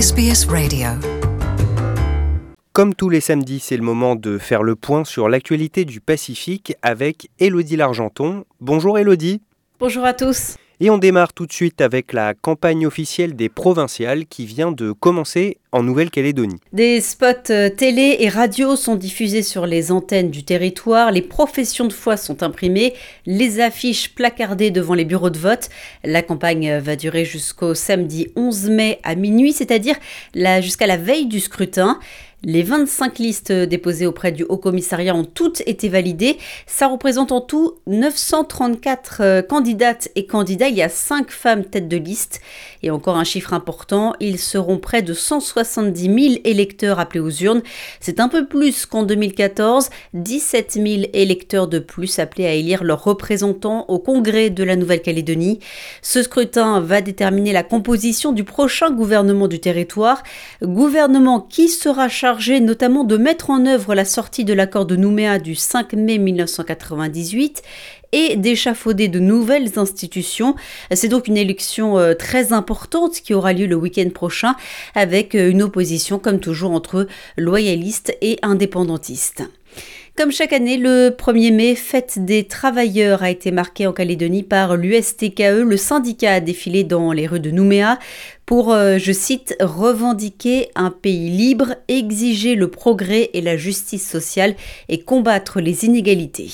SBS Radio. Comme tous les samedis, c'est le moment de faire le point sur l'actualité du Pacifique avec Élodie Largenton. Bonjour Élodie. Bonjour à tous. Et on démarre tout de suite avec la campagne officielle des provinciales qui vient de commencer en Nouvelle-Calédonie. Des spots télé et radio sont diffusés sur les antennes du territoire, les professions de foi sont imprimées, les affiches placardées devant les bureaux de vote. La campagne va durer jusqu'au samedi 11 mai à minuit, c'est-à-dire jusqu'à la veille du scrutin. Les 25 listes déposées auprès du Haut-Commissariat ont toutes été validées. Ça représente en tout 934 candidates et candidats. Il y a 5 femmes têtes de liste. Et encore un chiffre important, ils seront près de 170 000 électeurs appelés aux urnes. C'est un peu plus qu'en 2014. 17 000 électeurs de plus appelés à élire leurs représentants au Congrès de la Nouvelle-Calédonie. Ce scrutin va déterminer la composition du prochain gouvernement du territoire. Gouvernement qui sera chargé notamment de mettre en œuvre la sortie de l'accord de Nouméa du 5 mai 1998 et d'échafauder de nouvelles institutions. C'est donc une élection très importante qui aura lieu le week-end prochain avec une opposition comme toujours entre loyalistes et indépendantistes. Comme chaque année, le 1er mai, fête des travailleurs a été marquée en Calédonie par l'USTKE. Le syndicat a défilé dans les rues de Nouméa pour, je cite, revendiquer un pays libre, exiger le progrès et la justice sociale et combattre les inégalités.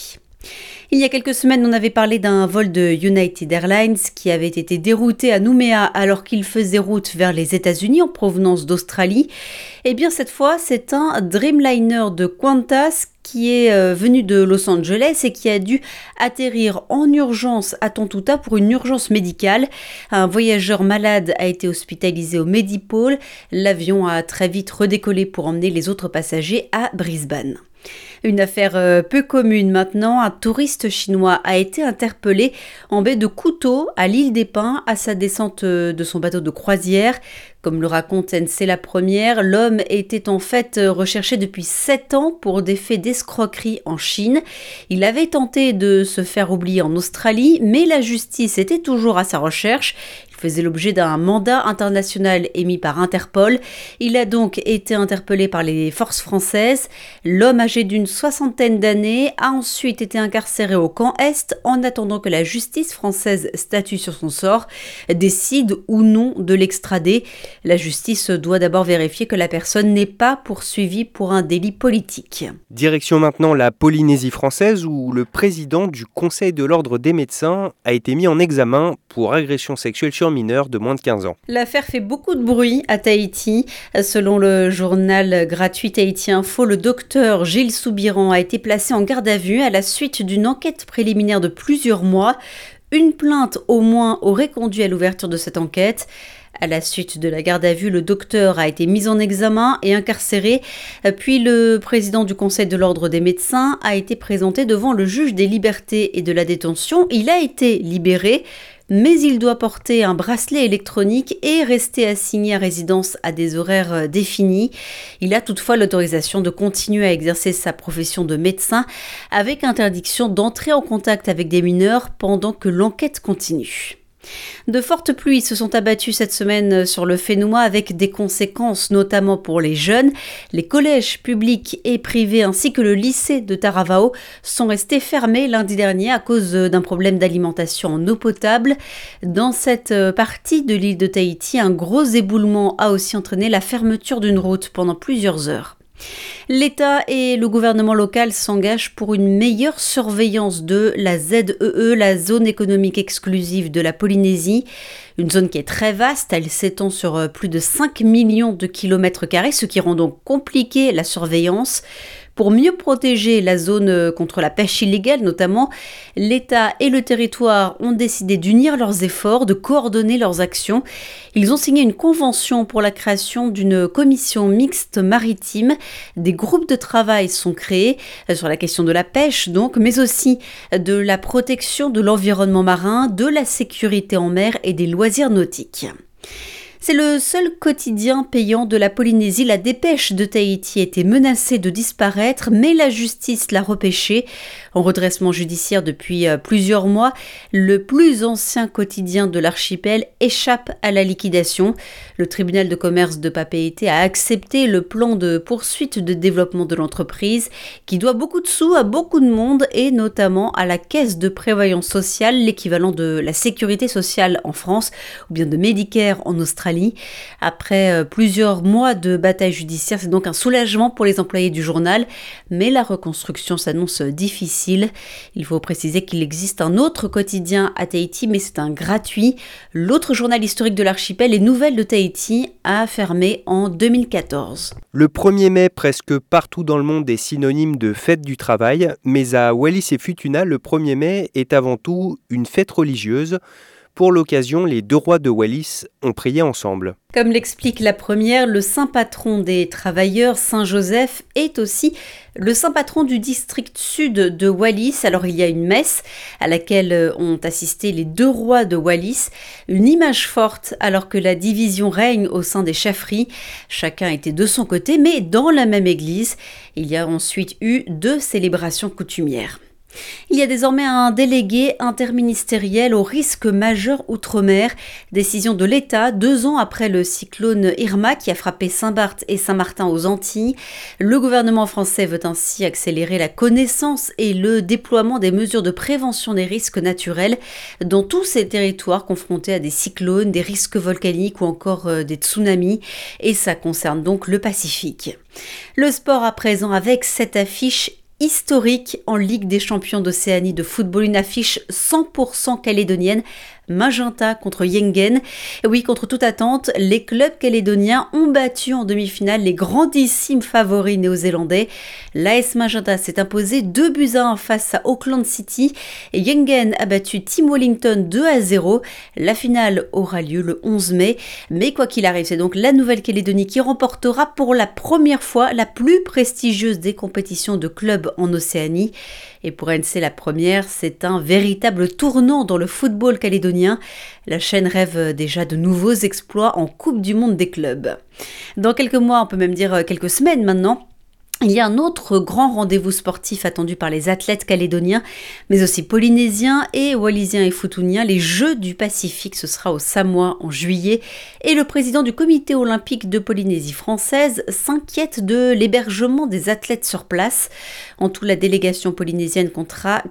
Il y a quelques semaines, on avait parlé d'un vol de United Airlines qui avait été dérouté à Nouméa alors qu'il faisait route vers les États-Unis en provenance d'Australie. Eh bien, cette fois, c'est un Dreamliner de Qantas qui est venu de Los Angeles et qui a dû atterrir en urgence à Tontouta pour une urgence médicale. Un voyageur malade a été hospitalisé au Medipôle. L'avion a très vite redécollé pour emmener les autres passagers à Brisbane. Une affaire peu commune maintenant, un touriste chinois a été interpellé en baie de Couteau à l'île des Pins à sa descente de son bateau de croisière. Comme le raconte NC La Première, l'homme était en fait recherché depuis 7 ans pour des faits d'escroquerie en Chine. Il avait tenté de se faire oublier en Australie, mais la justice était toujours à sa recherche. Il faisait l'objet d'un mandat international émis par Interpol. Il a donc été interpellé par les forces françaises. L'homme âgé d'une 60aine d'années a ensuite été incarcéré au camp Est en attendant que la justice française statue sur son sort, décide ou non de l'extrader. La justice doit d'abord vérifier que la personne n'est pas poursuivie pour un délit politique. Direction maintenant la Polynésie française où le président du Conseil de l'Ordre des médecins a été mis en examen pour agression sexuelle sur mineurs de moins de 15 ans. L'affaire fait beaucoup de bruit à Tahiti. Selon le journal gratuit Tahiti Info, le docteur Gilles Soubiran a été placé en garde à vue à la suite d'une enquête préliminaire de plusieurs mois. Une plainte au moins aurait conduit à l'ouverture de cette enquête. À la suite de la garde à vue, le docteur a été mis en examen et incarcéré. Puis le président du Conseil de l'Ordre des médecins a été présenté devant le juge des libertés et de la détention. Il a été libéré, mais il doit porter un bracelet électronique et rester assigné à résidence à des horaires définis. Il a toutefois l'autorisation de continuer à exercer sa profession de médecin avec interdiction d'entrer en contact avec des mineurs pendant que l'enquête continue. De fortes pluies se sont abattues cette semaine sur le Fénois avec des conséquences notamment pour les jeunes. Les collèges publics et privés ainsi que le lycée de Taravao sont restés fermés lundi dernier à cause d'un problème d'alimentation en eau potable. Dans cette partie de l'île de Tahiti, un gros éboulement a aussi entraîné la fermeture d'une route pendant plusieurs heures. L'État et le gouvernement local s'engagent pour une meilleure surveillance de la ZEE, la zone économique exclusive de la Polynésie. Une zone qui est très vaste, elle s'étend sur plus de 5 millions de kilomètres carrés, ce qui rend donc compliqué la surveillance. Pour mieux protéger la zone contre la pêche illégale notamment, l'État et le territoire ont décidé d'unir leurs efforts, de coordonner leurs actions. Ils ont signé une convention pour la création d'une commission mixte maritime. Des groupes de travail sont créés sur la question de la pêche donc, mais aussi de la protection de l'environnement marin, de la sécurité en mer et des loisirs nautiques. C'est le seul quotidien payant de la Polynésie. La Dépêche de Tahiti était menacée de disparaître, mais la justice l'a repêché. En redressement judiciaire depuis plusieurs mois, le plus ancien quotidien de l'archipel échappe à la liquidation. Le tribunal de commerce de Papeete a accepté le plan de poursuite de développement de l'entreprise qui doit beaucoup de sous à beaucoup de monde et notamment à la caisse de prévoyance sociale, l'équivalent de la sécurité sociale en France ou bien de Medicare en Australie. Après plusieurs mois de bataille judiciaire, c'est donc un soulagement pour les employés du journal, mais la reconstruction s'annonce difficile. Il faut préciser qu'il existe un autre quotidien à Tahiti, mais c'est un gratuit. L'autre journal historique de l'archipel, Les Nouvelles de Tahiti, a fermé en 2014. Le 1er mai, presque partout dans le monde, est synonyme de fête du travail, mais à Wallis et Futuna, le 1er mai est avant tout une fête religieuse. Pour l'occasion, les 2 rois de Wallis ont prié ensemble. Comme l'explique la première, le saint patron des travailleurs, Saint Joseph, est aussi le saint patron du district sud de Wallis. Alors il y a une messe à laquelle ont assisté les 2 rois de Wallis. Une image forte alors que la division règne au sein des chefferies. Chacun était de son côté, mais dans la même église. Il y a ensuite eu 2 célébrations coutumières. Il y a désormais un délégué interministériel au risque majeur outre-mer. Décision de l'État 2 ans après le cyclone Irma qui a frappé Saint-Barth et Saint-Martin aux Antilles. Le gouvernement français veut ainsi accélérer la connaissance et le déploiement des mesures de prévention des risques naturels dans tous ces territoires confrontés à des cyclones, des risques volcaniques ou encore des tsunamis. Et ça concerne donc le Pacifique. Le sport à présent avec cette affiche historique en Ligue des champions d'Océanie de football, une affiche 100% calédonienne, Magenta contre Yengen. Et oui, contre toute attente, les clubs calédoniens ont battu en demi-finale les grandissimes favoris néo-zélandais. L'AS Magenta s'est imposé 2-1 face à Auckland City et Yengen a battu Team Wellington 2-0. La finale aura lieu le 11 mai. Mais quoi qu'il arrive, c'est donc la Nouvelle-Calédonie qui remportera pour la première fois la plus prestigieuse des compétitions de clubs en Océanie. Et pour ANC, la première, c'est un véritable tournant dans le football calédonien. La chaîne rêve déjà de nouveaux exploits en Coupe du Monde des clubs. Dans quelques mois, on peut même dire quelques semaines maintenant, il y a un autre grand rendez-vous sportif attendu par les athlètes calédoniens, mais aussi polynésiens et wallisiens et futuniens. Les Jeux du Pacifique, ce sera au Samoa en juillet. Et le président du comité olympique de Polynésie française s'inquiète de l'hébergement des athlètes sur place. En tout, la délégation polynésienne comptera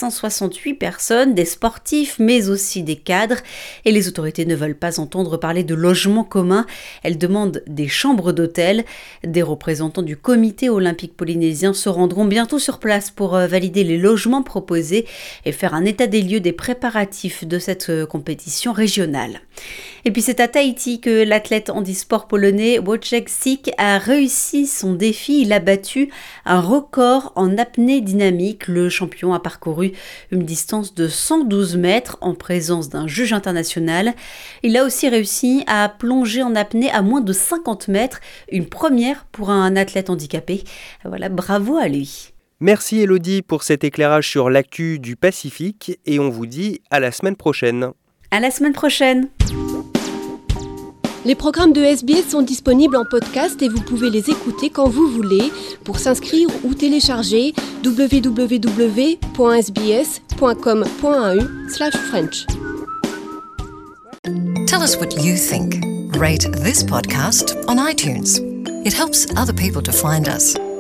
468 personnes, des sportifs, mais aussi des cadres. Et les autorités ne veulent pas entendre parler de logement commun. Elles demandent des chambres d'hôtel. Des représentants du comité olympique polynésien se rendront bientôt sur place pour valider les logements proposés et faire un état des lieux des préparatifs de cette compétition régionale. Et puis c'est à Tahiti que l'athlète handisport polonais Wojciech Sik a réussi son défi. Il a battu un record en apnée dynamique. Le champion a parcouru une distance de 112 mètres en présence d'un juge international. Il a aussi réussi à plonger en apnée à moins de 50 mètres, une première pour un athlète handicapé. Voilà, bravo à lui. Merci Elodie pour cet éclairage sur l'actu du Pacifique et on vous dit à la semaine prochaine. À la semaine prochaine. Les programmes de SBS sont disponibles en podcast et vous pouvez les écouter quand vous voulez. Pour s'inscrire ou télécharger, www.sbs.com.au/French. Tell us what you think. Rate this podcast on iTunes. It helps other people to find us.